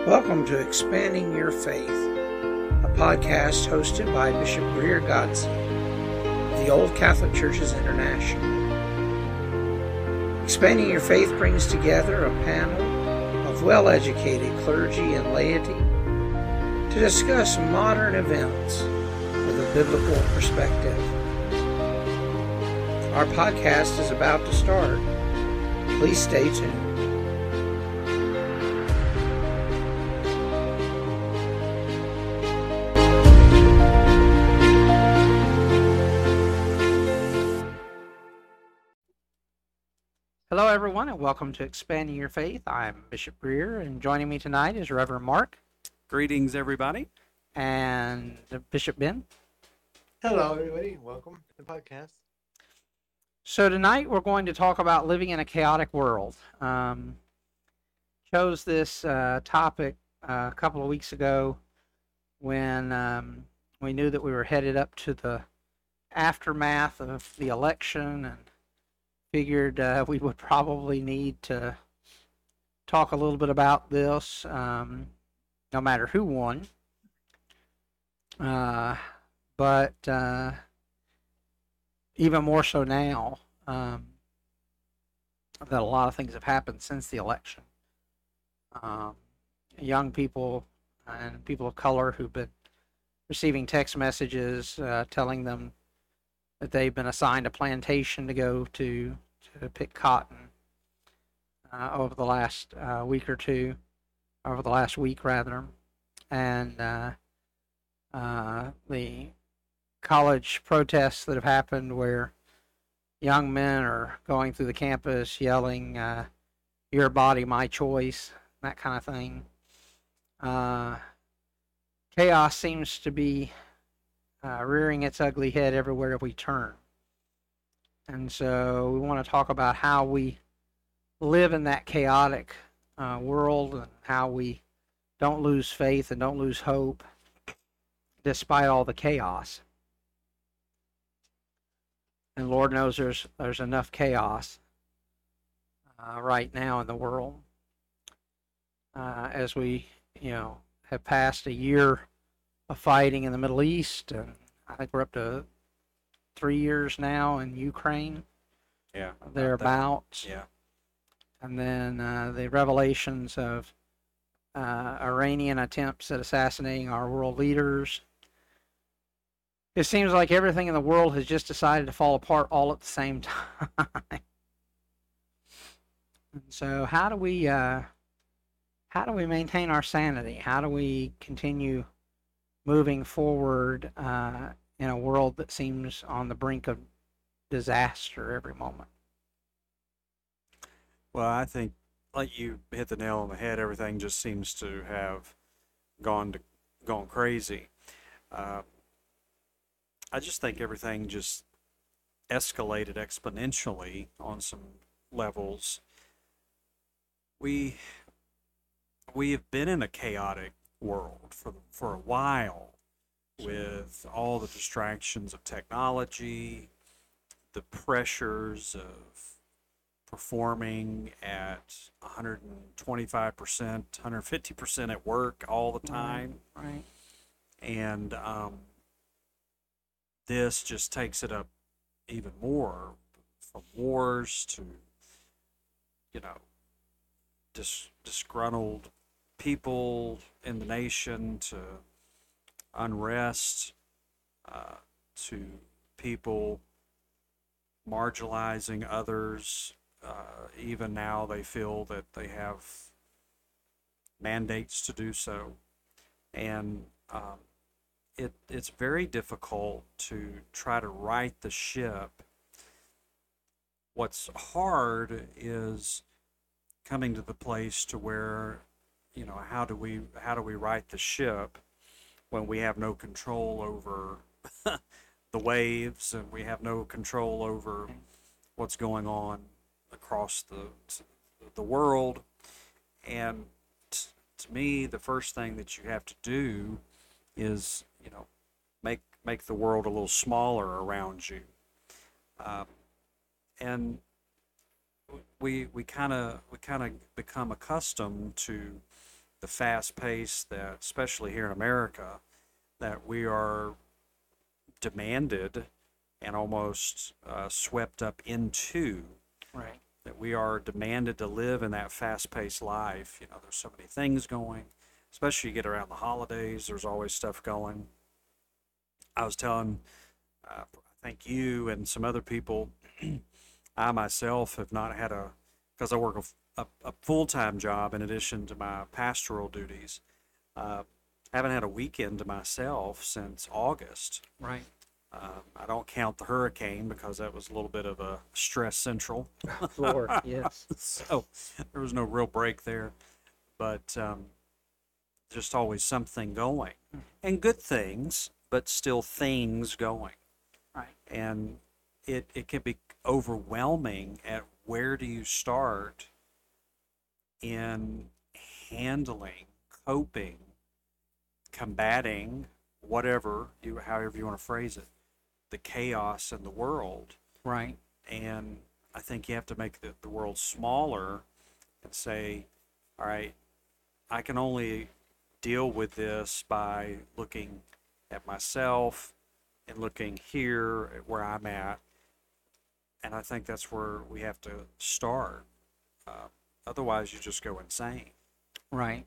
Welcome to Expanding Your Faith, a podcast hosted by Bishop Greer Godsey of the Old Catholic Churches International. Expanding Your Faith brings together a panel of well-educated clergy and laity to discuss modern events with a biblical perspective. Our podcast is about to start. Please stay tuned. Hello, everyone, and welcome to Expanding Your Faith. I'm Bishop Greer, and joining me tonight is Reverend Mark. Greetings, everybody. And Bishop Ben. Hello, everybody. Welcome to the podcast. So tonight we're going to talk about living in a chaotic world. Chose this topic a couple of weeks ago when we knew that we were headed up to the aftermath of the election, and figured we would probably need to talk a little bit about this, no matter who won. But even more so now, that a lot of things have happened since the election. Young people and people of color who've been receiving text messages telling them that they've been assigned a plantation to go to pick cotton over the last week, rather. And the college protests that have happened where young men are going through the campus yelling, "Your body, my choice," that kind of thing. Chaos seems to be rearing its ugly head everywhere we turn. And so we want to talk about how we live in that chaotic world, and how we don't lose faith and don't lose hope despite all the chaos. And Lord knows there's enough chaos right now in the world. As we, have passed a year of fighting in the Middle East, and I think we're up to 3 years now in Ukraine. Yeah. Thereabouts. Yeah. And then the revelations of Iranian attempts at assassinating our world leaders. It seems like everything in the world has just decided to fall apart all at the same time. And so how do we maintain our sanity? How do we continue moving forward in a world that seems on the brink of disaster every moment? Well, I think, like you hit the nail on the head, everything just seems to have gone crazy. I just think everything just escalated exponentially on some levels. We have been in a chaotic world for a while, with all the distractions of technology, the pressures of performing at 125%, 150% at work all the time. Right. And this just takes it up even more, from wars to, disgruntled people in the nation, to unrest, to people marginalizing others. Even now they feel that they have mandates to do so. And it's very difficult to try to right the ship. What's hard is coming to the place to where, how do we right the ship when we have no control over the waves, and we have no control over what's going on across the world. And to me, the first thing that you have to do is, make the world a little smaller around you. And we kind of become accustomed to the fast pace that, especially here in America, that we are demanded and almost swept up into, Right. that we are demanded to live in that fast-paced life. You know, there's so many things going, especially you get around the holidays, there's always stuff going. I was telling, I think you and some other people, I myself have not had because I work a full-time job in addition to my pastoral duties. Uh, haven't had a weekend to myself since August. Right. I don't count the hurricane because that was a little bit of a stress central. Lord, yes. So there was no real break there. But just always something going. And good things, but still things going. Right. And it can be overwhelming at where do you start in handling, coping, combating, however you want to phrase it, the chaos in the world. Right. And I think you have to make the world smaller and say, all right, I can only deal with this by looking at myself and looking here at where I'm at. And I think that's where we have to start. Otherwise, you just go insane. Right.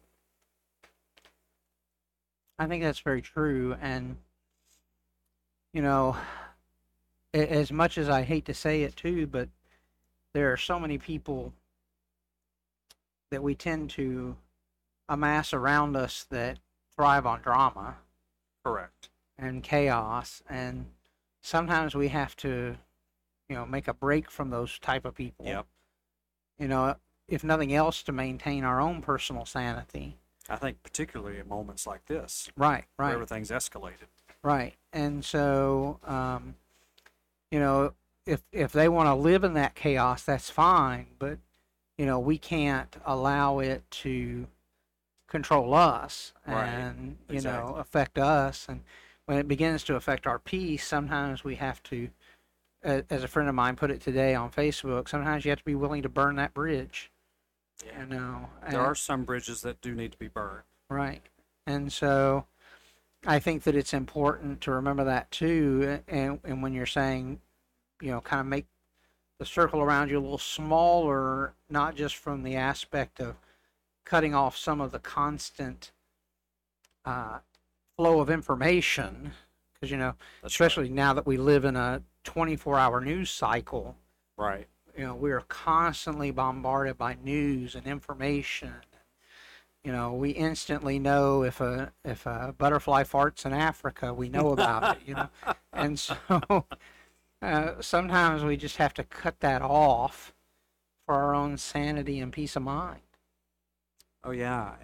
I think that's very true. And, you know, as much as I hate to say it too, but there are so many people that we tend to amass around us that thrive on drama Correct. and chaos. And sometimes we have to, make a break from those type of people. Yep. If nothing else, to maintain our own personal sanity. I think particularly in moments like this, Right. where Right. everything's escalated. Right. And so, if they want to live in that chaos, that's fine. But, we can't allow it to control us Right. and, Exactly. affect us. And when it begins to affect our peace, sometimes we have to, as a friend of mine put it today on Facebook, sometimes you have to be willing to burn that bridge. Yeah. And, There are some bridges that do need to be burned. right. And so I think that it's important to remember that too. And when you're saying, kind of make the circle around you a little smaller, not just from the aspect of cutting off some of the constant flow of information, because, That's especially now that we live in a 24-hour news cycle, right. we are constantly bombarded by news and information. We instantly know if a butterfly farts in Africa, we know about it. And so sometimes we just have to cut that off for our own sanity and peace of mind. Oh yeah,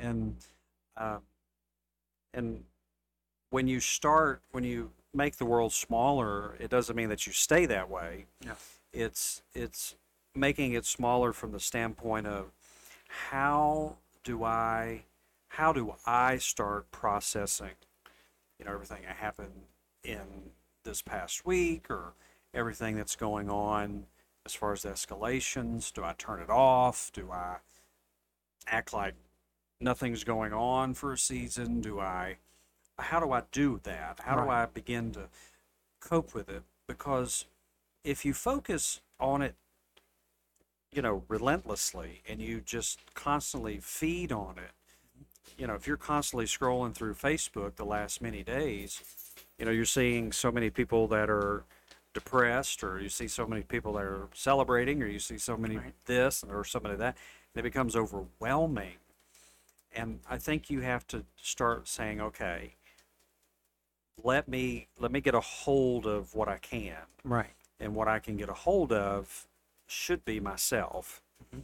and when you make the world smaller, it doesn't mean that you stay that way. Yeah. It's making it smaller from the standpoint of how do I start processing, everything that happened in this past week or everything that's going on as far as the escalations. Do I turn it off? Do I act like nothing's going on for a season? How do I do that? How do I begin to cope with it? Because if you focus on it, relentlessly, and you just constantly feed on it, if you're constantly scrolling through Facebook the last many days, you're seeing so many people that are depressed, or you see so many people that are celebrating, or you see so many this or so many that, and it becomes overwhelming. And I think you have to start saying, okay, let me get a hold of what I can. Right. And what I can get a hold of should be myself.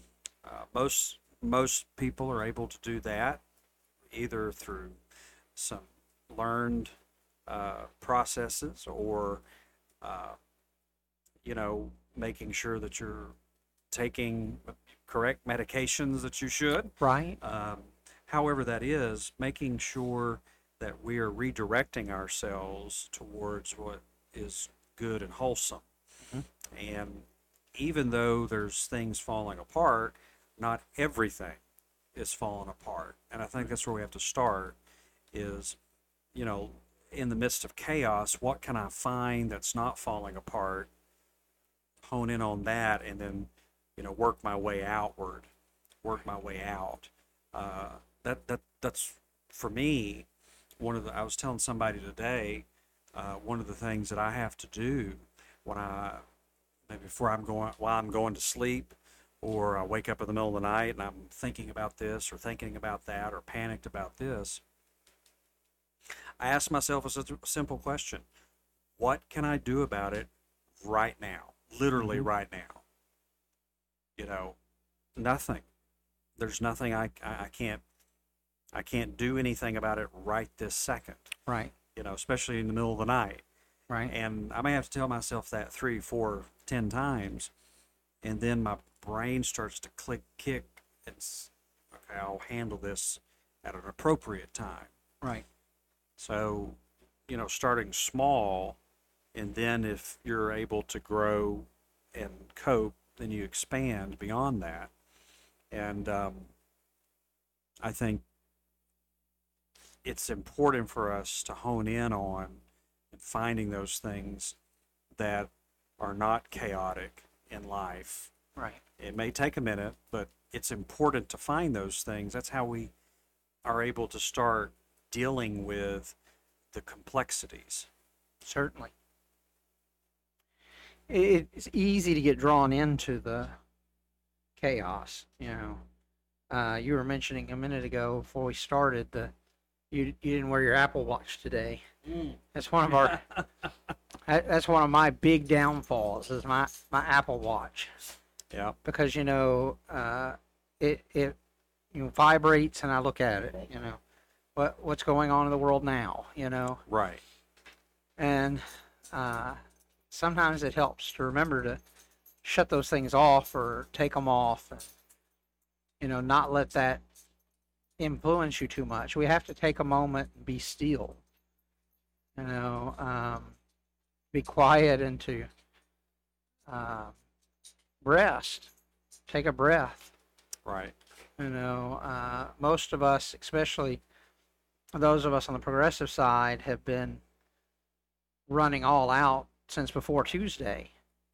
Most people are able to do that either through some learned processes or making sure that you're taking correct medications that you should. Right. However that is, making sure that we are redirecting ourselves towards what is good and wholesome. And even though there's things falling apart, not everything is falling apart. And I think that's where we have to start is, in the midst of chaos, what can I find that's not falling apart, hone in on that, and then, work my way outward, work my way out. That's for me, I was telling somebody today, one of the things that I have to do when maybe while I'm going to sleep, or I wake up in the middle of the night and I'm thinking about this or thinking about that or panicked about this, I ask myself a simple question. What can I do about it right now? Literally right now. Nothing. There's nothing I can't do anything about it right this second. Right. Especially in the middle of the night. Right. And I may have to tell myself that 3, 4, 10 times, and then my brain starts to kick, and okay, I'll handle this at an appropriate time. Right. So, starting small, and then if you're able to grow and cope, then you expand beyond that. And I think it's important for us to hone in on and finding those things that are not chaotic in life. Right. It may take a minute, but it's important to find those things. That's how we are able to start dealing with the complexities. Certainly. It's easy to get drawn into the chaos. You were mentioning a minute ago before we started that you didn't wear your Apple Watch today. That's one of that's one of my big downfalls is my Apple Watch. Yeah. Because it vibrates and I look at it. What's going on in the world now. Right. And sometimes it helps to remember to shut those things off or take them off and not let that influence you too much. We have to take a moment and be still. Be quiet and to rest. Take a breath. Right. Most of us, especially those of us on the progressive side, have been running all out since before Tuesday.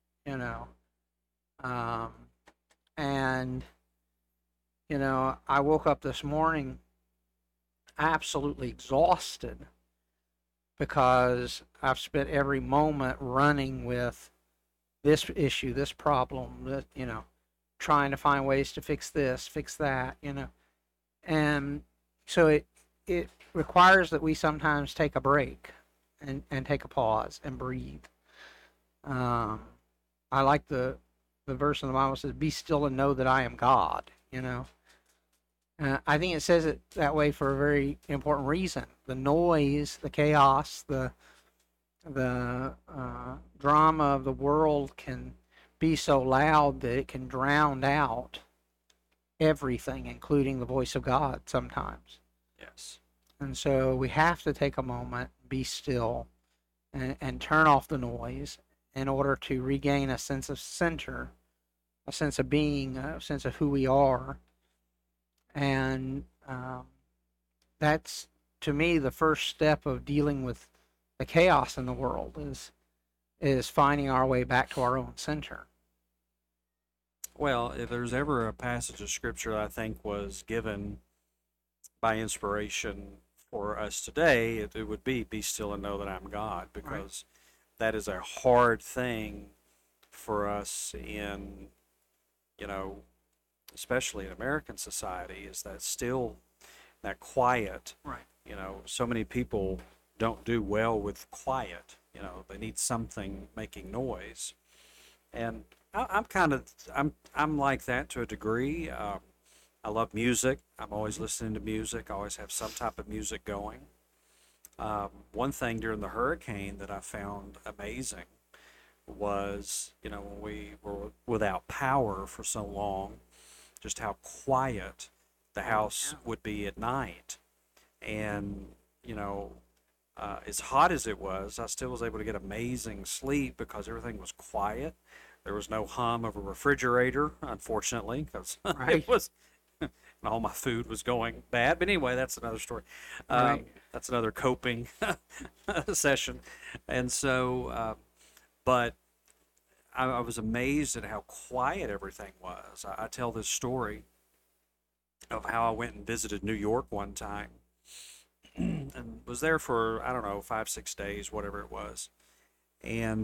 And I woke up this morning absolutely exhausted because I've spent every moment running with this issue, this problem, trying to find ways to fix this, fix that, and so it requires that we sometimes take a break and take a pause and breathe. I like the verse in the Bible that says, "Be still and know that I am God." I think it says it that way for a very important reason. The noise, the chaos, the drama of the world can be so loud that it can drown out everything, including the voice of God sometimes. Yes. And so we have to take a moment, be still, and turn off the noise in order to regain a sense of center, a sense of being, a sense of who we are. And that's, to me, the first step of dealing with the chaos in the world is finding our way back to our own center. Well, if there's ever a passage of scripture that I think was given by inspiration for us today, it would be still and know that I'm God, because that is a hard thing for us in, especially in American society, is that still, that quiet. Right. So many people don't do well with quiet. They need something making noise. And I'm like that to a degree. I love music. I'm always listening to music. I always have some type of music going. One thing during the hurricane that I found amazing was, when we were without power for so long, just how quiet the house would be at night. And, as hot as it was, I still was able to get amazing sleep because everything was quiet. There was no hum of a refrigerator, unfortunately, because Right. and all my food was going bad. But anyway, that's another story. Right. That's another coping session. And so, but I was amazed at how quiet everything was. I tell this story of how I went and visited New York one time and was there for, I don't know, 5, 6 days, whatever it was. And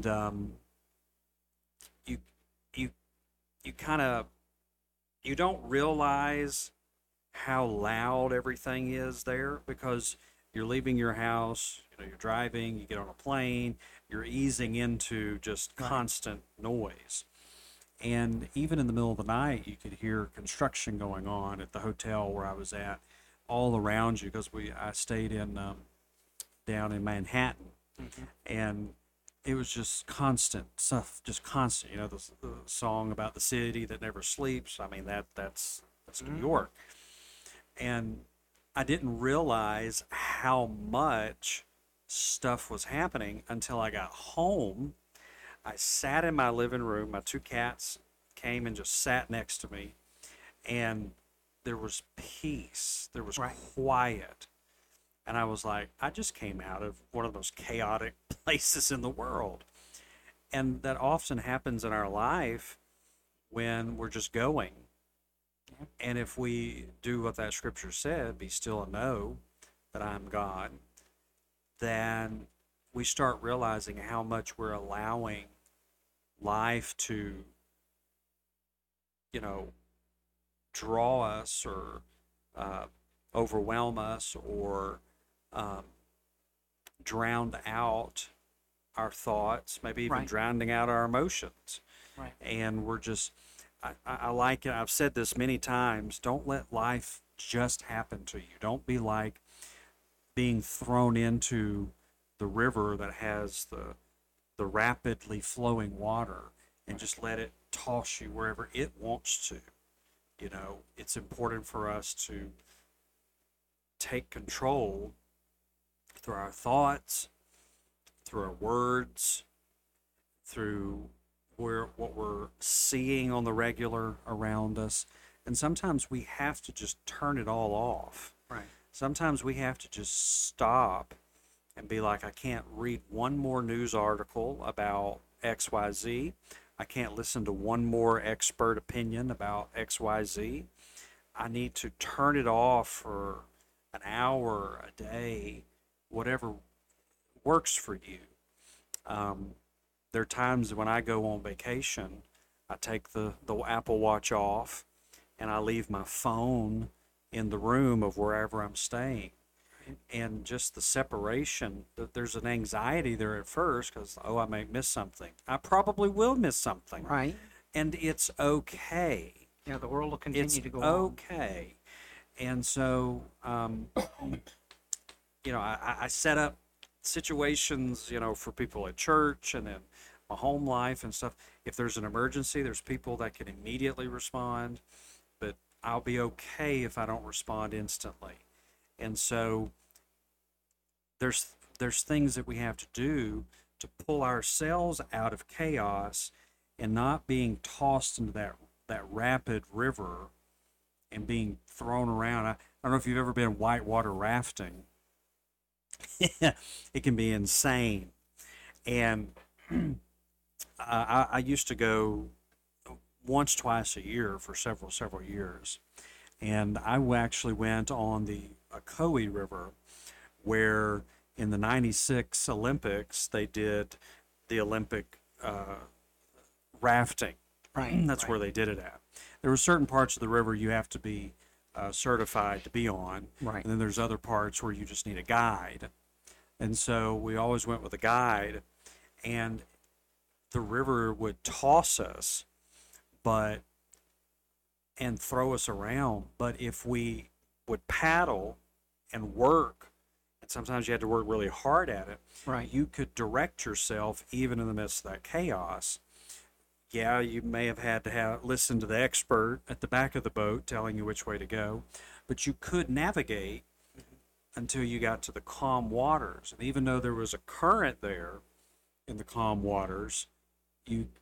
you, you, you kind of, you don't realize how loud everything is there because you're leaving your house, you're driving, you get on a plane, you're easing into just Right. constant noise. And even in the middle of the night, you could hear construction going on at the hotel where I was at, all around you because I stayed in down in Manhattan, and it was just constant stuff, just constant. The song about the city that never sleeps. I mean that's New York, and I didn't realize how much stuff was happening until I got home. I sat in my living room. My two cats came and just sat next to me, and there was peace. There was Right. quiet. And I was like, I just came out of one of the most chaotic places in the world. And that often happens in our life when we're just going. And if we do what that scripture said, be still and know that I'm God, then we start realizing how much we're allowing life to, draw us or overwhelm us or um, drown out our thoughts, maybe even Right. drowning out our emotions. Right. And we're just, I like it. I've said this many times. Don't let life just happen to you. Don't be like being thrown into the river that has the rapidly flowing water and just let it toss you wherever it wants to. It's important for us to take control through our thoughts, through our words, through what we're seeing on the regular around us. And sometimes we have to just turn it all off. Right. Sometimes we have to just stop and be like, I can't read one more news article about XYZ. I can't listen to one more expert opinion about XYZ. I need to turn it off for an hour, a day, whatever works for you. There are times when I go on vacation, I take the Apple Watch off and I leave my phone in the room of wherever I'm staying. And just the separation, there's an anxiety there at first because, I may miss something. I probably will miss something. Right. And it's okay. Yeah, the world will continue It's to go on. okay. And so, I set up situations, for people at church and in my home life and stuff. If there's an emergency, there's people that can immediately respond, but I'll be okay if I don't respond instantly. And so there's things that we have to do to pull ourselves out of chaos and not being tossed into that rapid river and being thrown around. I don't know if you've ever been whitewater rafting. It can be insane. And I used to go once, twice a year for several years. And I actually went on the Ocoee River, where in the '96 Olympics they did the Olympic rafting. Right. That's right. where they did it at. There were certain parts of the river you have to be certified to be on, Right. and then there's other parts where you just need a guide. And so we always went with a guide, and the river would toss us, and throw us around. But if we would paddle and work, and sometimes you had to work really hard at it, Right. you could direct yourself even in the midst of that chaos. Yeah, you may have had to listen to the expert at the back of the boat telling you which way to go, but you could navigate until you got to the calm waters. And even though there was a current there in the calm waters,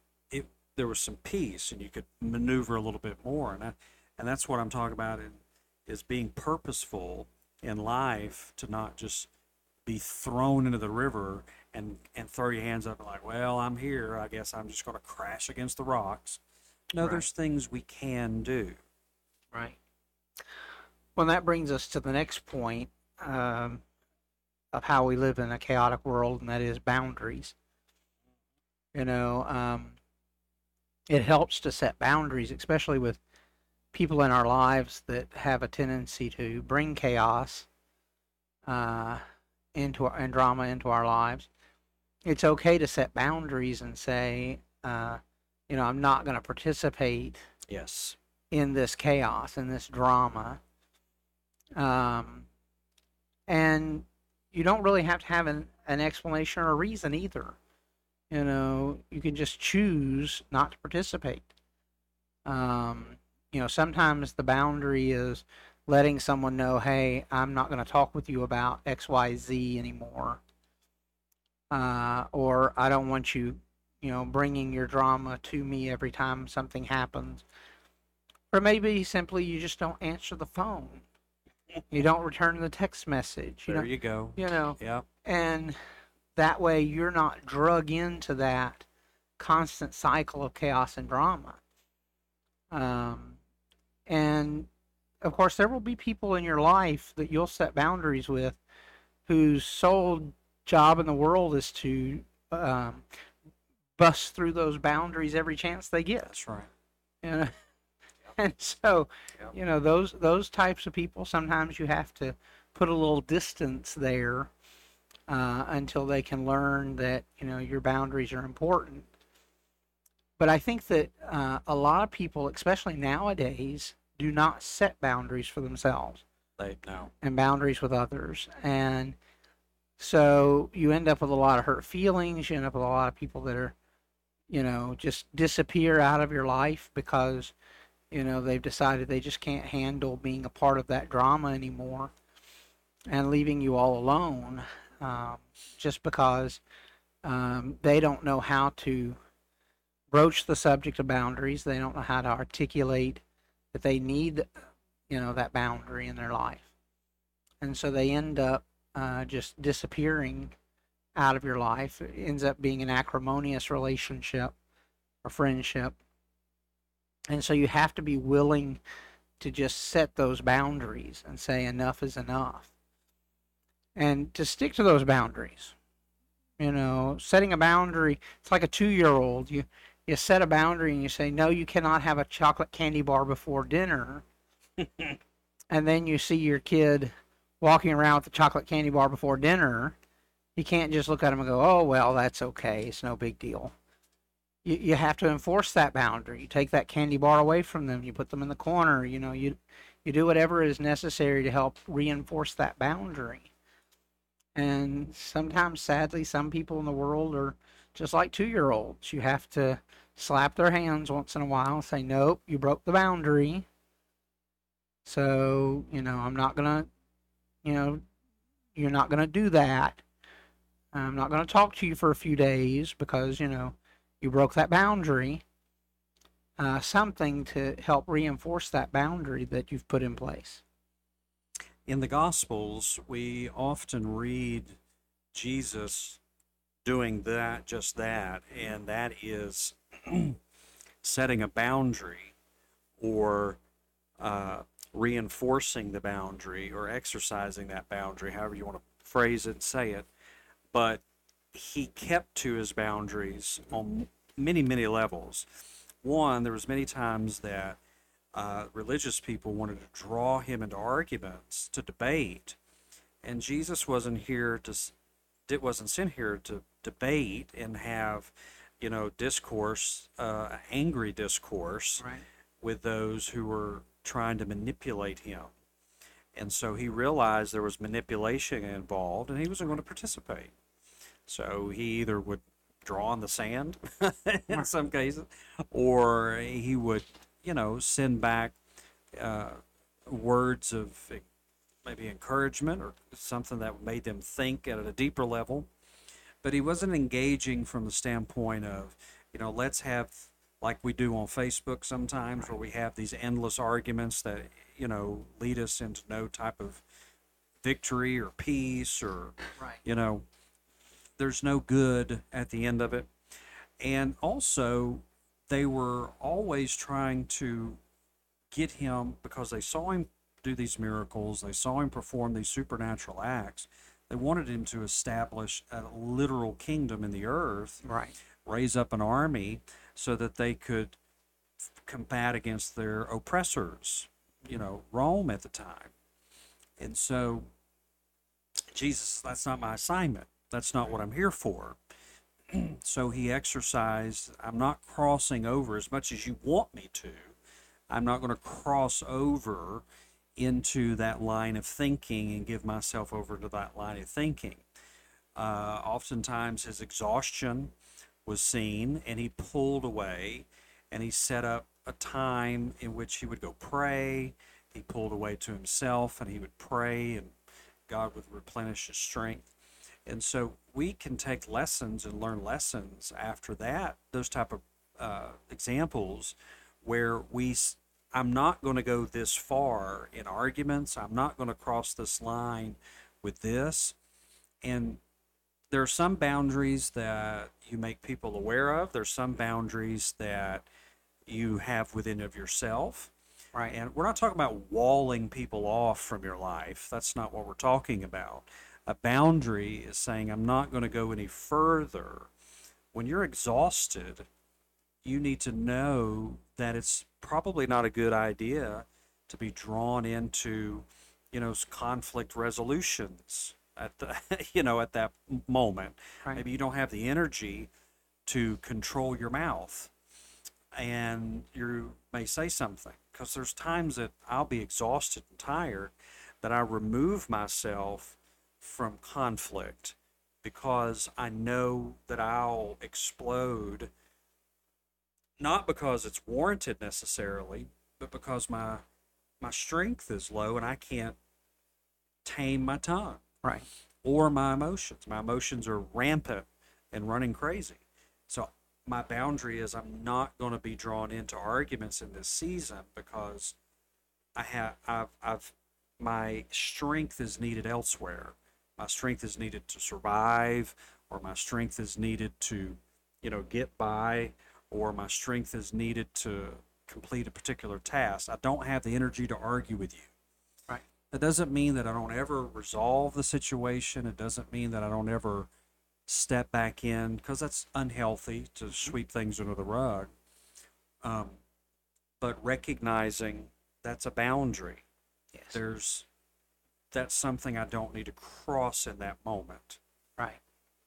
there was some peace, and you could maneuver a little bit more. And that's what I'm talking about is being purposeful in life, to not just be thrown into the river and throw your hands up and like, well, I'm here. I guess I'm just going to crash against the rocks. No, Right. there's things we can do. Right. Well, that brings us to the next point of how we live in a chaotic world, and that is boundaries. You know, it helps to set boundaries, especially with people in our lives that have a tendency to bring chaos and drama into our lives. It's okay to set boundaries and say, I'm not going to participate Yes. in this chaos, in this drama. And you don't really have to have an explanation or a reason either. You can just choose not to participate. Sometimes the boundary is letting someone know, hey, I'm not going to talk with you about XYZ anymore. Or I don't want you, bringing your drama to me every time something happens. Or maybe simply you just don't answer the phone. You don't return the text message. There you go. Yeah. And that way you're not drug into that constant cycle of chaos and drama. And of course, there will be people in your life that you'll set boundaries with whose sole job in the world is to bust through those boundaries every chance they get. That's right. Yep. And so, Yep. those types of people, sometimes you have to put a little distance there until they can learn that, your boundaries are important. But I think that a lot of people, especially nowadays, do not set boundaries for themselves No. and boundaries with others. And so you end up with a lot of hurt feelings. You end up with a lot of people that are, just disappear out of your life because, they've decided they just can't handle being a part of that drama anymore and leaving you all alone just because they don't know how to broach the subject of boundaries. They don't know how to articulate that they need, that boundary in their life. And so they end up just disappearing out of your life. It ends up being an acrimonious relationship or friendship. And so you have to be willing to just set those boundaries and say enough is enough. And to stick to those boundaries. Setting a boundary, it's like a 2-year-old. You set a boundary and you say, no, you cannot have a chocolate candy bar before dinner. And then you see your kid walking around with a chocolate candy bar before dinner. You can't just look at them and go, oh, well, that's okay. It's no big deal. You have to enforce that boundary. You take that candy bar away from them. You put them in the corner. You do whatever is necessary to help reinforce that boundary. And sometimes, sadly, some people in the world are just like 2-year-olds. You have to slap their hands once in a while and say, nope, you broke the boundary. So, I'm not going to, you're not going to do that. I'm not going to talk to you for a few days because, you broke that boundary. Something to help reinforce that boundary that you've put in place. In the Gospels, we often read Jesus doing just that, and that is setting a boundary or reinforcing the boundary or exercising that boundary, however you want to phrase it and say it. But he kept to his boundaries on many, many levels. One, there was many times that religious people wanted to draw him into arguments, to debate, and Jesus wasn't sent here to debate and have, discourse, angry discourse, Right. with those who were trying to manipulate him. And so he realized there was manipulation involved, and he wasn't going to participate. So he either would draw in the sand in some cases, or he would, send back words of maybe encouragement or something that made them think at a deeper level. But he wasn't engaging from the standpoint of, let's have like we do on Facebook sometimes, where we have these endless arguments that, lead us into no type of victory or peace, or, Right. there's no good at the end of it. And also, they were always trying to get him, because they saw him do these miracles, they saw him perform these supernatural acts. They wanted him to establish a literal kingdom in the earth, Right. raise up an army so that they could combat against their oppressors, Rome at the time. And so, Jesus, that's not my assignment. That's not what I'm here for. So he exercised, I'm not crossing over as much as you want me to. I'm not going to cross over into that line of thinking and give myself over to that line of thinking. Oftentimes his exhaustion was seen, and he pulled away, and he set up a time in which he would go pray. He pulled away to himself, and he would pray, and God would replenish his strength. And so we can take lessons and learn lessons after that, those type of examples where I'm not going to go this far in arguments. I'm not going to cross this line with this. And there are some boundaries that you make people aware of. There's some boundaries that you have within of yourself. Right. And we're not talking about walling people off from your life. That's not what we're talking about. A boundary is saying, I'm not going to go any further. When you're exhausted, you need to know that it's probably not a good idea to be drawn into, conflict resolutions at the, at that moment. Right. Maybe you don't have the energy to control your mouth, and you may say something, because there's times that I'll be exhausted and tired that I remove myself from conflict because I know that I'll explode, not because it's warranted necessarily, but because my strength is low and I can't tame my tongue. Right. Or my emotions. My emotions are rampant and running crazy. So my boundary is, I'm not going to be drawn into arguments in this season, because my strength is needed elsewhere. My strength is needed to survive, or my strength is needed to, get by, or my strength is needed to complete a particular task. I don't have the energy to argue with you. Right. That doesn't mean that I don't ever resolve the situation. It doesn't mean that I don't ever step back in, because that's unhealthy to sweep things under the rug. But recognizing that's a boundary. Yes. That's something I don't need to cross in that moment. Right.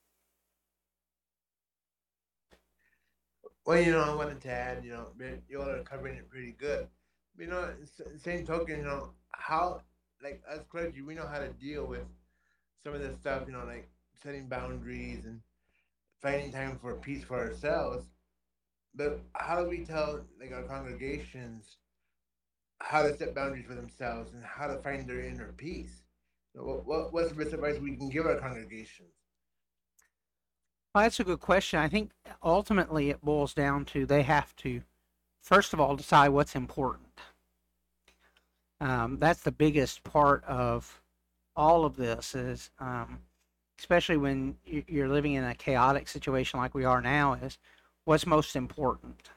Well, I wanted to add, you all are covering it pretty good. Same token, how, like, as clergy, we know how to deal with some of this stuff, like setting boundaries and finding time for peace for ourselves. But how do we tell, like, our congregations how to set boundaries for themselves and how to find their inner peace? What's the best advice we can give our congregations? Well, that's a good question. I think ultimately it boils down to they have to, first of all, decide what's important. That's the biggest part of all of this is, especially when you're living in a chaotic situation like we are now, is what's most important.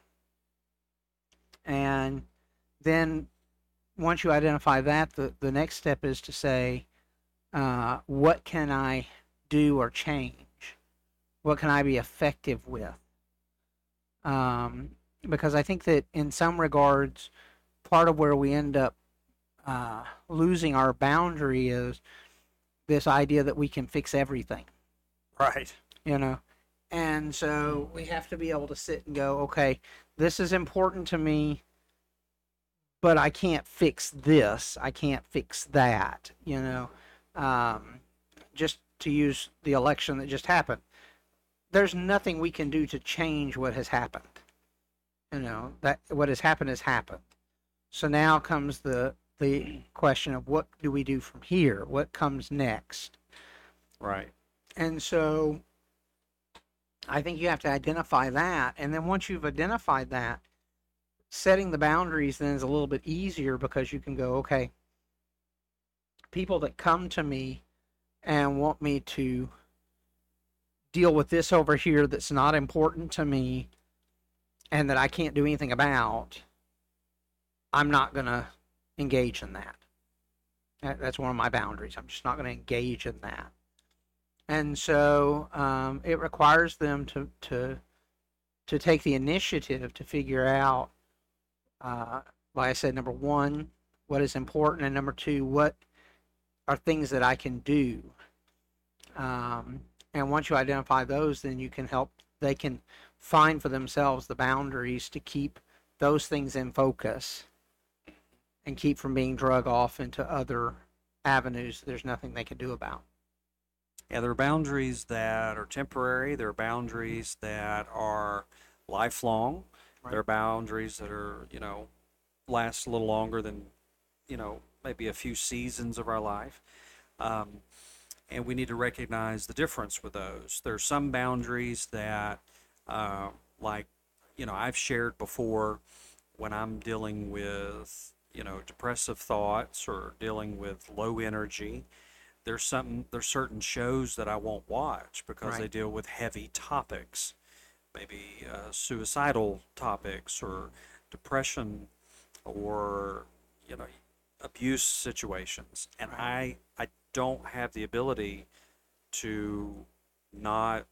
And then once you identify that, the next step is to say, what can I do or change? What can I be effective with? Because I think that in some regards, part of where we end up losing our boundary is this idea that we can fix everything. Right. And so we have to be able to sit and go, okay, this is important to me, but I can't fix this. I can't fix that, just to use the election that just happened. There's nothing we can do to change what has happened. That what has happened. So now comes the question of what do we do from here? What comes next? Right. And so I think you have to identify that. And then once you've identified that, setting the boundaries then is a little bit easier because you can go, okay, people that come to me and want me to deal with this over here that's not important to me and that I can't do anything about, I'm not going to engage in that. That's one of my boundaries. I'm just not going to engage in that. And so it requires them to take the initiative to figure out, like I said, number one, what is important, and number two, what are things that I can do. And once you identify those, then you can help. They can find for themselves the boundaries to keep those things in focus and keep from being drug off into other avenues there's nothing they can do about. Yeah, there are boundaries that are temporary. There are boundaries that are lifelong. Right. There are boundaries that are, last a little longer than, maybe a few seasons of our life. And we need to recognize the difference with those. There are some boundaries that, like, I've shared before when I'm dealing with, depressive thoughts or dealing with low energy. There's certain shows that I won't watch because they Right. deal with heavy topics, maybe suicidal topics or depression or you know abuse situations, and Right. I don't have the ability to not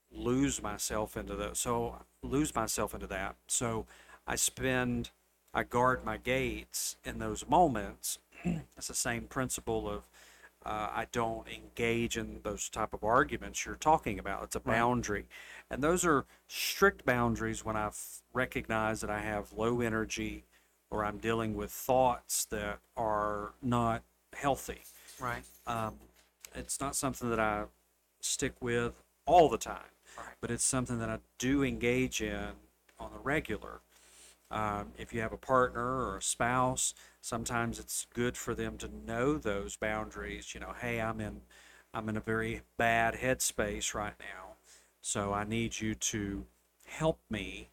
lose myself into that. So I spend I guard my gates in those moments. It's the same principle of I don't engage in those type of arguments you're talking about. It's a Right. boundary, and those are strict boundaries when I've recognized that I have low energy or I'm dealing with thoughts that are not healthy. Right. Um, it's not something that I stick with all the time, Right. but it's something that I do engage in on the regular. If you have a partner or a spouse, sometimes it's good for them to know those boundaries. Hey, I'm in a very bad headspace right now, so I need you to help me,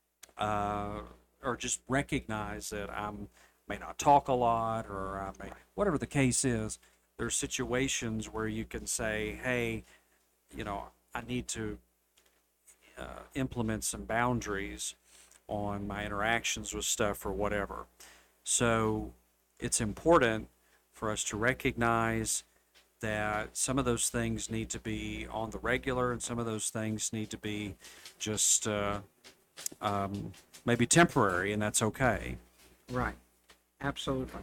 or just recognize that I may not talk a lot, or whatever the case is. There's situations where you can say, hey, I need to implement some boundaries on my interactions with stuff or whatever. So it's important for us to recognize that some of those things need to be on the regular and some of those things need to be just um, maybe temporary, and that's okay. Right. Absolutely.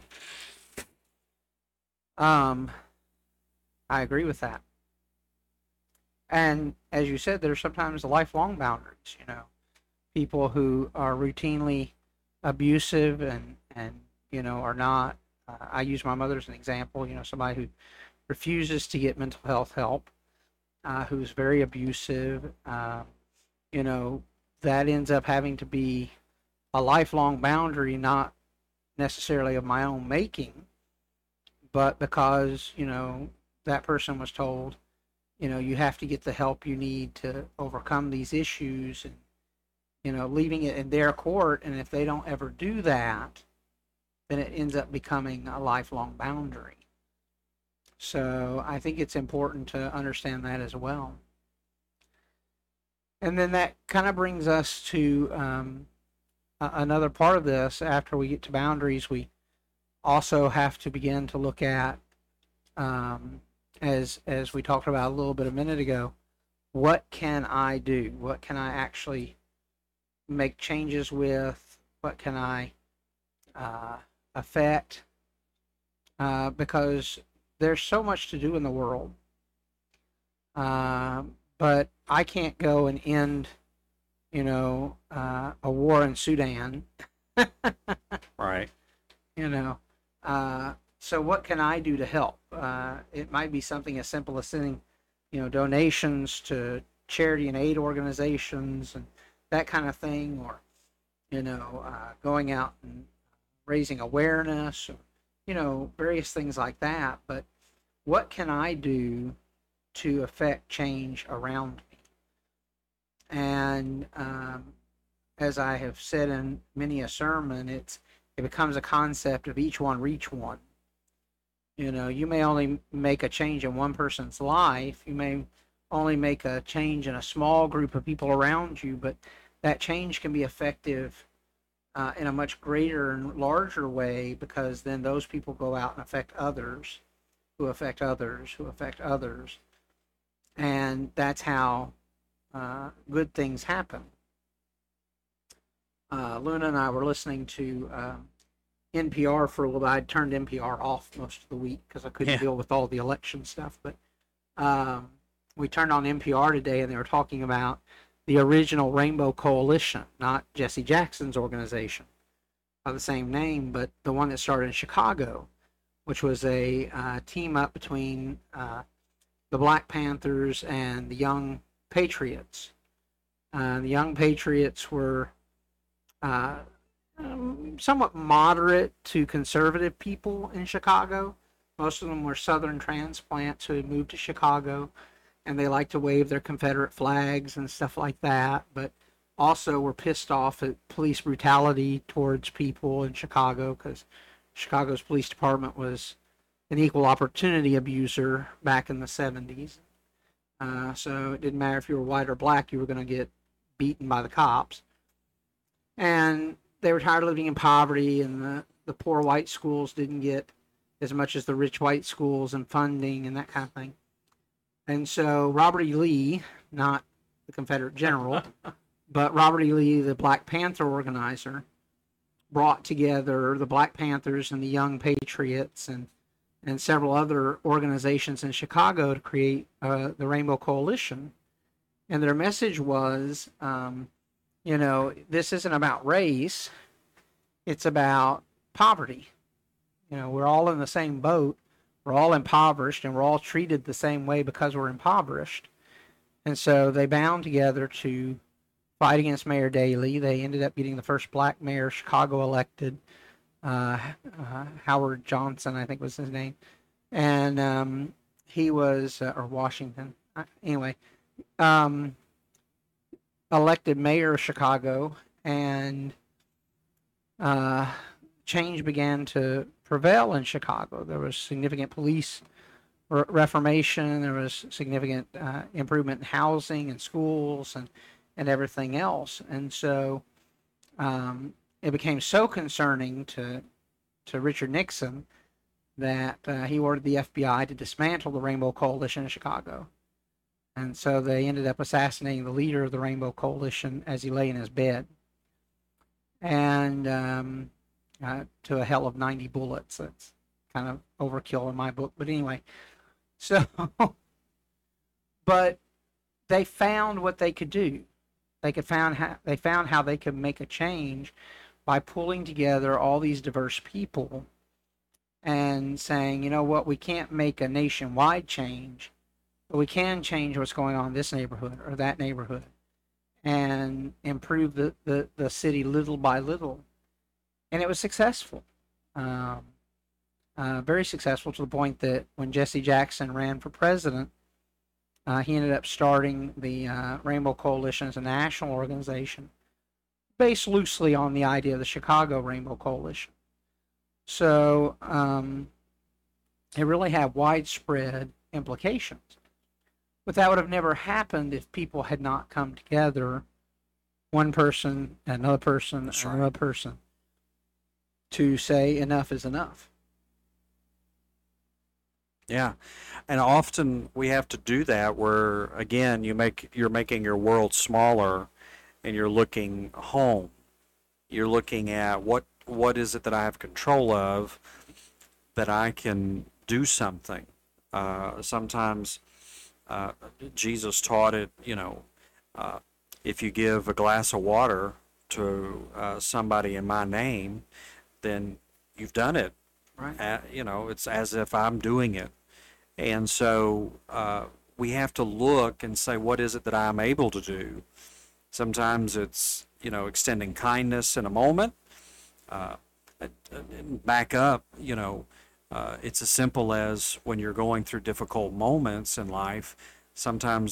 Um, I agree with that. And as you said, there's sometimes lifelong boundaries. People who are routinely abusive and are not. I use my mother as an example. Somebody who refuses to get mental health help, who's very abusive. You know, that ends up having to be a lifelong boundary, not necessarily of my own making, but because that person was told, you have to get the help you need to overcome these issues, and leaving it in their court. And if they don't ever do that, then it ends up becoming a lifelong boundary. So I think it's important to understand that as well. And then that kind of brings us to another part of this. After we get to boundaries, we also have to begin to look at, as we talked about a little bit a minute ago, what can I do? What can I actually make changes with? What can I affect? Because there's so much to do in the world, but I can't go and end, a war in Sudan. Right. you know, so what can I do to help? It might be something as simple as sending, donations to charity and aid organizations and that kind of thing, or going out and raising awareness, or various things like that. But what can I do to affect change around me? And as I have said in many a sermon, it becomes a concept of each one reach one. You know, you may only make a change in one person's life. You may only make a change in a small group of people around you, but that change can be effective in a much greater and larger way, because then those people go out and affect others, who affect others, who affect others. And that's how good things happen. Luna and I were listening to NPR for a little bit. I'd turned NPR off most of the week because I couldn't deal with all the election stuff. But we turned on NPR today, and they were talking about the original Rainbow Coalition, not Jesse Jackson's organization by the same name, but the one that started in Chicago, which was a team up between the Black Panthers and the Young Patriots. The Young Patriots were somewhat moderate to conservative people in Chicago. Most of them were Southern transplants who had moved to Chicago, and they liked to wave their Confederate flags and stuff like that, but also were pissed off at police brutality towards people in Chicago, because Chicago's police department was an equal opportunity abuser back in the 70s. So it didn't matter if you were white or black, you were going to get beaten by the cops. And they were tired of living in poverty, and the poor white schools didn't get as much as the rich white schools and funding and that kind of thing. And so Robert E. Lee, not the Confederate general, but Robert E. Lee, the Black Panther organizer, brought together the Black Panthers and the Young Patriots and several other organizations in Chicago to create the Rainbow Coalition. And their message was, you know, this isn't about race, it's about poverty. You know, we're all in the same boat. We're all impoverished, and we're all treated the same way because we're impoverished. And so they bound together to fight against Mayor Daley. They ended up getting the first black mayor Chicago elected. Howard Johnson, I think was his name. And he was, or Washington. Anyway, elected mayor of Chicago, and change began to prevail in Chicago. There was significant police reformation. There was significant improvement in housing and schools and everything else. And so it became so concerning to Richard Nixon that he ordered the FBI to dismantle the Rainbow Coalition in Chicago. And so they ended up assassinating the leader of the Rainbow Coalition as he lay in his bed. And to a hell of 90 bullets. That's kind of overkill in my book. But anyway, so, but they found what they could do. They found how they could make a change by pulling together all these diverse people and saying, you know what, we can't make a nationwide change, but we can change what's going on in this neighborhood or that neighborhood and improve the city little by little. And it was successful. Very successful, to the point that when Jesse Jackson ran for president, he ended up starting the Rainbow Coalition as a national organization based loosely on the idea of the Chicago Rainbow Coalition. So it really had widespread implications. But that would have never happened if people had not come together, one person, another person, That's another right. person, to say enough is enough. Yeah, and often we have to do that where, again, you're making your world smaller, and you're looking home. You're looking at what is it that I have control of, that I can do something. Sometimes Jesus taught it, if you give a glass of water to somebody in my name, then you've done it. Right. It's as if I'm doing it. And so we have to look and say, what is it that I'm able to do? Sometimes it's, extending kindness in a moment. Back up, it's as simple as when you're going through difficult moments in life, sometimes the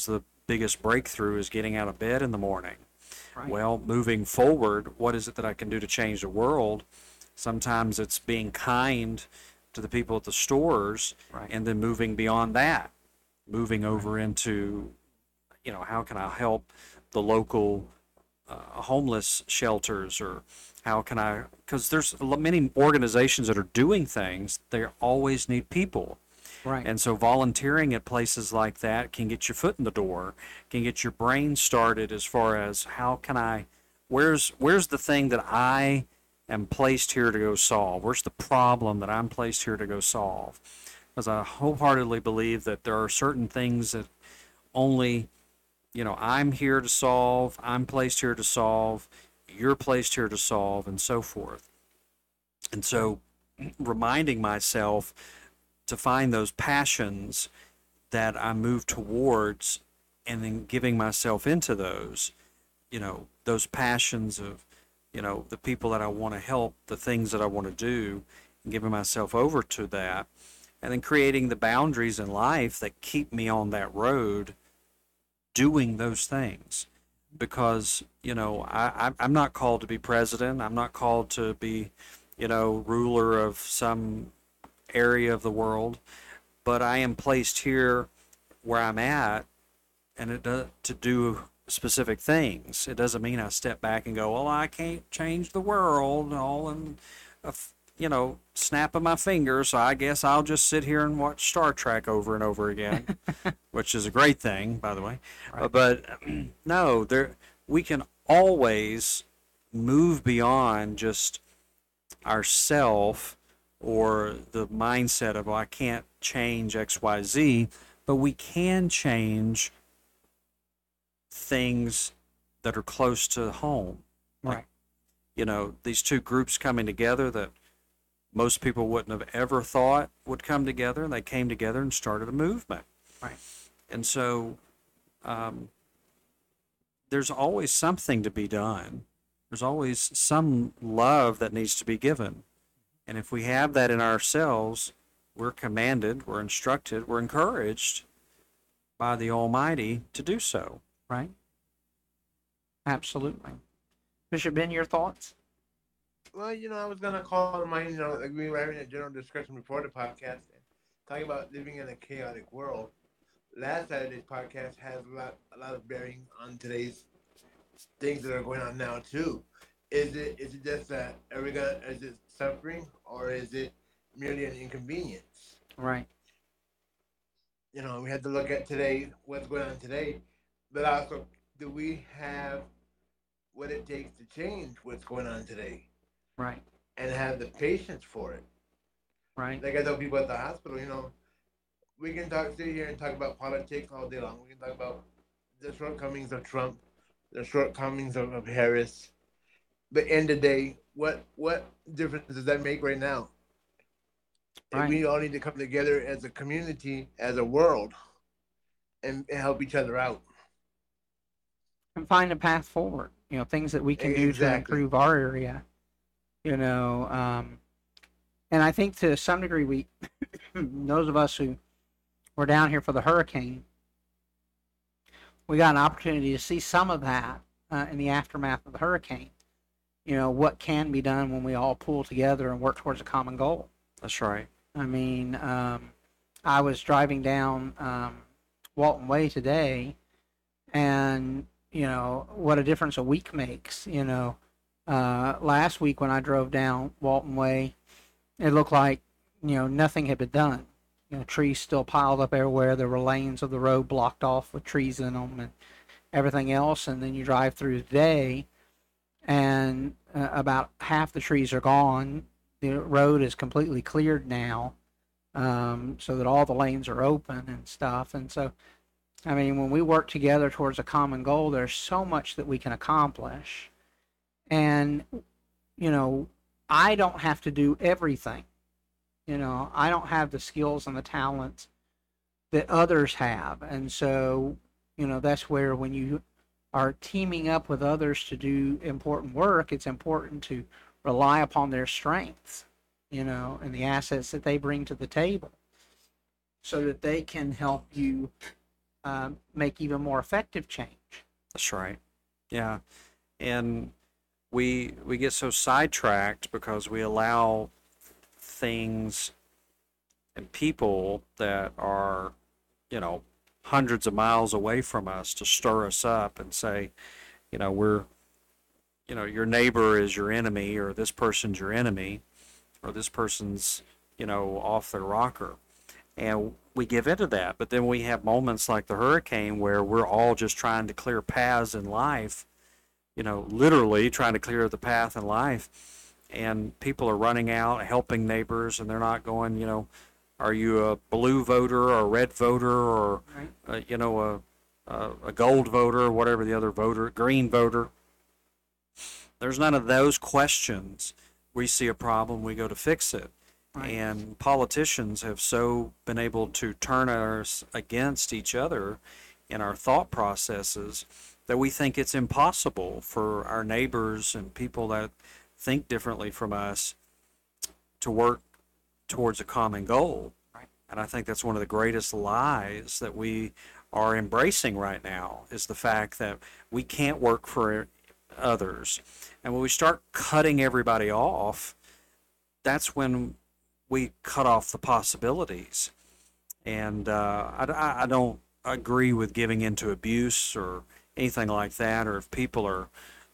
biggest breakthrough is getting out of bed in the morning. Right. Well, moving forward, what is it that I can do to change the world? Sometimes it's being kind to the people at the stores, Right. and then moving beyond that, moving over into, how can I help the local homeless shelters, or how can I, because there's many organizations that are doing things, they always need people. Right. And so volunteering at places like that can get your foot in the door, can get your brain started as far as how can where's the thing that I am placed here to go solve? Where's the problem that I'm placed here to go solve? Because I wholeheartedly believe that there are certain things that only, I'm here to solve, I'm placed here to solve, you're placed here to solve, and so forth. And so reminding myself to find those passions that I move towards, and then giving myself into those, those passions of, the people that I want to help, the things that I want to do, and giving myself over to that, and then creating the boundaries in life that keep me on that road doing those things. Because, I'm not called to be president. I'm not called to be, ruler of some area of the world, but I am placed here where I'm at, and to do specific things. It doesn't mean I step back and go, well, I can't change the world all in a snap of my fingers, so I guess I'll just sit here and watch Star Trek over and over again, which is a great thing, by the way. Right. But no, we can always move beyond just ourself, or the mindset of, well, I can't change XYZ, but we can change things that are close to home. Right. These two groups coming together that most people wouldn't have ever thought would come together, and they came together and started a movement. Right. And so there's always something to be done. There's always some love that needs to be given. And if we have that in ourselves, we're commanded, we're instructed, we're encouraged by the Almighty to do so. Right. Absolutely. Bishop Ben, your thoughts? Well, I was gonna call mine. Like we were having a general discussion before the podcast, talking about living in a chaotic world. Last Saturday's podcast has a lot of bearing on today's things that are going on now too. Is it just that is it suffering, or is it merely an inconvenience? Right. We had to look at today, what's going on today, but also, do we have what it takes to change what's going on today? Right. And have the patience for it. Right. Like I tell people at the hospital, we can sit here and talk about politics all day long. We can talk about the shortcomings of Trump, the shortcomings of Harris. But end of the day, what difference does that make right now? Right. And we all need to come together as a community, as a world, and help each other out. And find a path forward. Things that we can do to improve our area. And I think to some degree, we, those of us who were down here for the hurricane, we got an opportunity to see some of that in the aftermath of the hurricane. What can be done when we all pull together and work towards a common goal. That's right. I mean, I was driving down Walton Way today, and what a difference a week makes. Last week when I drove down Walton Way, it looked like nothing had been done. Trees still piled up everywhere. There were lanes of the road blocked off with trees in them and everything else. And then you drive through today, and about half the trees are gone. The road is completely cleared now, so that all the lanes are open and stuff. And so, I mean, when we work together towards a common goal, there's so much that we can accomplish. And, I don't have to do everything. I don't have the skills and the talents that others have. And so, that's where when you are teaming up with others to do important work, it's important to rely upon their strengths, and the assets that they bring to the table, so that they can help you make even more effective change. That's right. Yeah. And we get so sidetracked because we allow things and people that are, you know, hundreds of miles away from us to stir us up and say, we're, your neighbor is your enemy, or this person's your enemy, or this person's, off their rocker. And we give into that. But then we have moments like the hurricane where we're all just trying to clear paths in life, literally trying to clear the path in life. And people are running out, helping neighbors, and they're not going, are you a blue voter or a red voter or, Right. a gold voter or whatever the other voter, green voter? There's none of those questions. We see a problem, we go to fix it. Right. And politicians have so been able to turn us against each other in our thought processes that we think it's impossible for our neighbors and people that think differently from us to work towards a common goal. Right. And I think that's one of the greatest lies that we are embracing right now, is the fact that we can't work for others. And when we start cutting everybody off, that's when we cut off the possibilities. And I don't agree with giving into abuse or anything like that, or if people are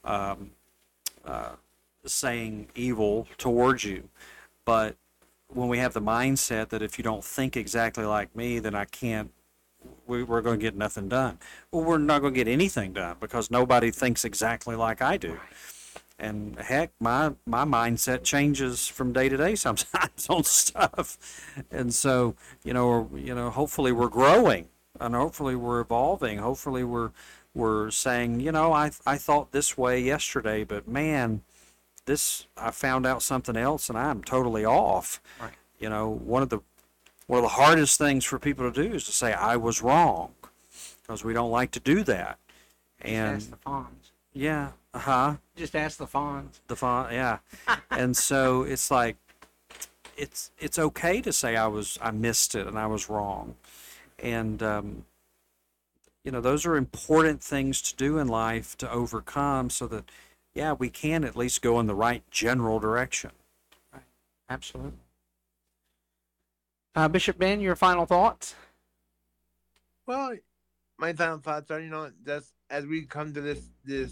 saying evil towards you. But when we have the mindset that if you don't think exactly like me, then I can't, we're going to get nothing done. Well, we're not going to get anything done because nobody thinks exactly like I do. And heck, my mindset changes from day to day sometimes on stuff. And so, hopefully we're growing, and hopefully we're evolving. Hopefully we're saying, I thought this way yesterday, but man, I found out something else and I'm totally off. Right. One of the hardest things for people to do is to say I was wrong, because we don't like to do that. And Just ask the Fonz. yeah, Just ask the Fonz. yeah. And so it's like, it's okay to say I missed it and I was wrong. And those are important things to do in life to overcome, so that we can at least go in the right general direction. Right. Absolutely. Bishop Ben, your final thoughts? Well, my final thoughts are, just as we come to this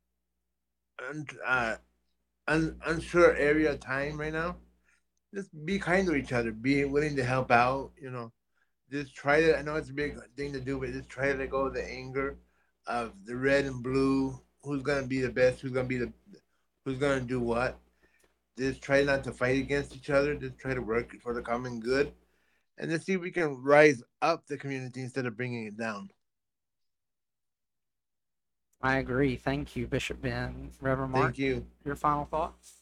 unsure area of time right now, just be kind to each other. Be willing to help out. Just try to. I know it's a big thing to do, but just try to let go of the anger of the red and blue. Who's gonna be the best? Who's gonna do what? Just try not to fight against each other. Just try to work for the common good, and let's see if we can rise up the community instead of bringing it down. I agree. Thank you, Bishop Ben. Reverend Mark, Thank you. your final thoughts?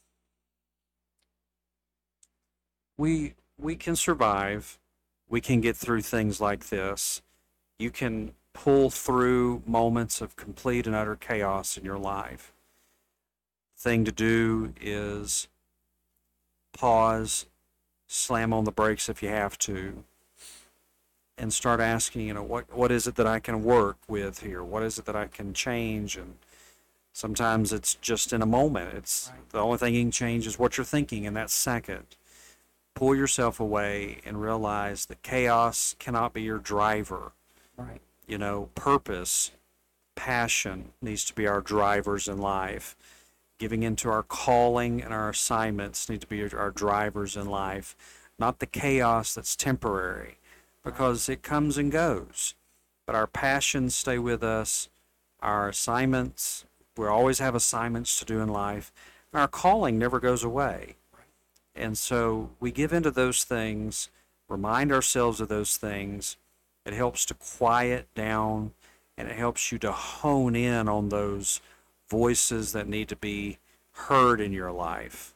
We can survive. We can get through things like this. You can pull through moments of complete and utter chaos in your life. Thing to do is pause, slam on the brakes if you have to, and start asking, what is it that I can work with here? What is it that I can change? And sometimes it's just in a moment. It's Right. The only thing you can change is what you're thinking in that second. Pull yourself away and realize that chaos cannot be your driver. Right. Purpose, passion needs to be our drivers in life. Giving into our calling and our assignments need to be our drivers in life, not the chaos that's temporary, because it comes and goes. But our passions stay with us, our assignments, we always have assignments to do in life, and our calling never goes away. And so we give into those things, remind ourselves of those things. It helps to quiet down, and it helps you to hone in on those voices that need to be heard in your life.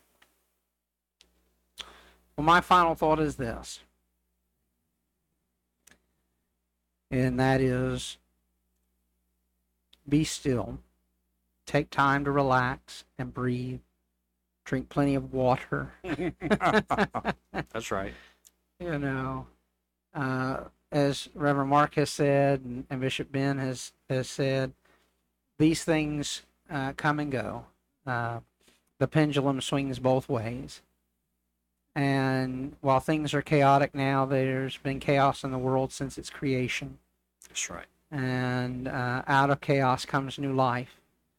Well, my final thought is this, and that is, be still, take time to relax and breathe, drink plenty of water. That's right. uh, as Reverend Mark has said, and Bishop Ben has said, these things come and go. The pendulum swings both ways. And while things are chaotic now, there's been chaos in the world since its creation. That's right. And out of chaos comes new life.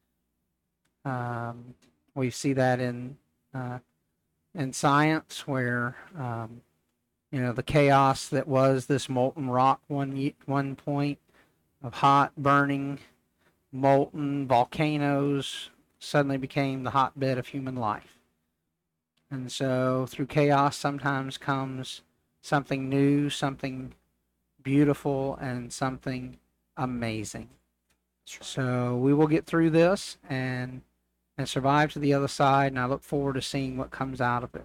We see that in science, where the chaos that was this molten rock one point of hot, burning, molten volcanoes suddenly became the hotbed of human life. And so through chaos sometimes comes something new, something beautiful, and something amazing. That's right. So we will get through this and survive to the other side, and I look forward to seeing what comes out of it.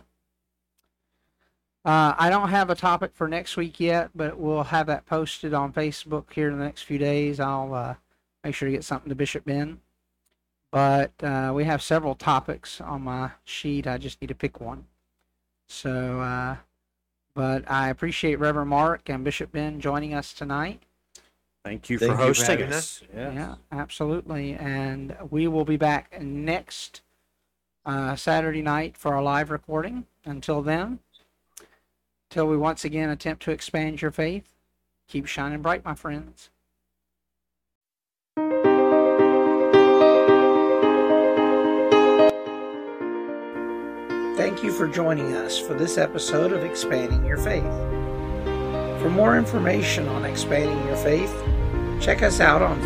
I don't have a topic for next week yet, but we'll have that posted on Facebook here in the next few days. I'll make sure to get something to Bishop Ben. But we have several topics on my sheet. I just need to pick one. So, but I appreciate Reverend Mark and Bishop Ben joining us tonight. Thank you Thank for you for hosting having us. Yeah, absolutely. And we will be back next Saturday night for our live recording. Until then, till we once again attempt to expand your faith, keep shining bright, my friends. Thank you for joining us for this episode of Expanding Your Faith. For more information on Expanding Your Faith, check us out on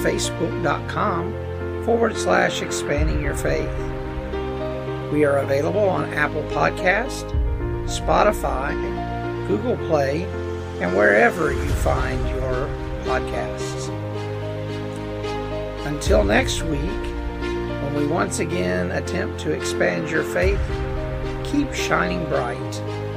facebook.com/Expanding Your Faith. We are available on Apple Podcast, Spotify, Google Play, and wherever you find your podcasts. Until next week, when we once again attempt to expand your faith, keep shining bright.